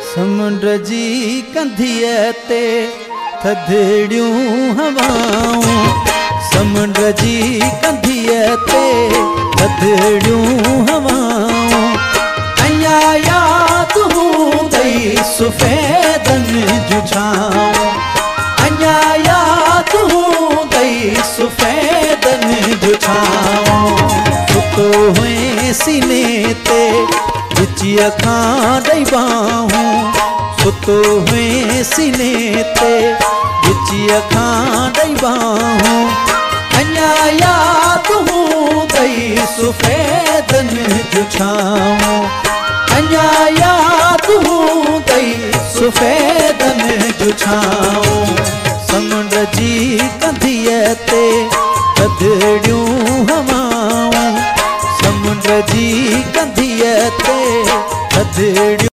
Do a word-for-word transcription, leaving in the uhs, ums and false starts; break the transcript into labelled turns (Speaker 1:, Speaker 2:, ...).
Speaker 1: समुंड जी कंधीअ ते थधड़ियूं हवाऊं, समुंड जी कंधीअ ते थधड़ियूं हवाऊं, अञा याद हूंदई सफ़ेदनि जूं छाऊं, अञा याद हूंदई सफ़ेदनि जूं छाऊं। सुतो हुए सीने ते विची अखां ॾेई बाहूं, सुतो हुए सीने ते विची अखां ॾेई बाहूं, अञा याद हूंदई सफ़ेदनि जूं छाऊं, अञा याद हूंदई सफ़ेदनि जूं छाऊं। समुंड जी कंधीअ ते थधड़ियूं हवाऊं, समुंड जी कंधीअ ते थधड़ियूं